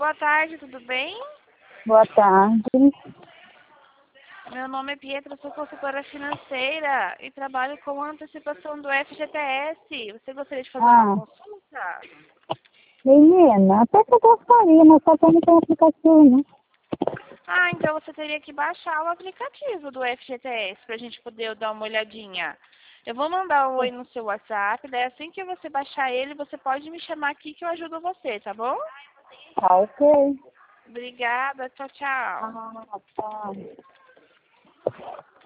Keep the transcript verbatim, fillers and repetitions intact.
Boa tarde, tudo bem? Boa tarde. Meu nome é Pietra, sou consultora financeira e trabalho com antecipação do F G T S. Você gostaria de fazer Ah. uma consulta? Menina, até que eu gostaria, mas só que eu não tenho aplicativo, né? Ah, então você teria que baixar o aplicativo do F G T S para a gente poder dar uma olhadinha. Eu vou mandar um oi no seu WhatsApp, daí assim que você baixar ele, você pode me chamar aqui que eu ajudo você, tá bom? Tá, ok. Obrigada, tchau, tchau. Ah, tá.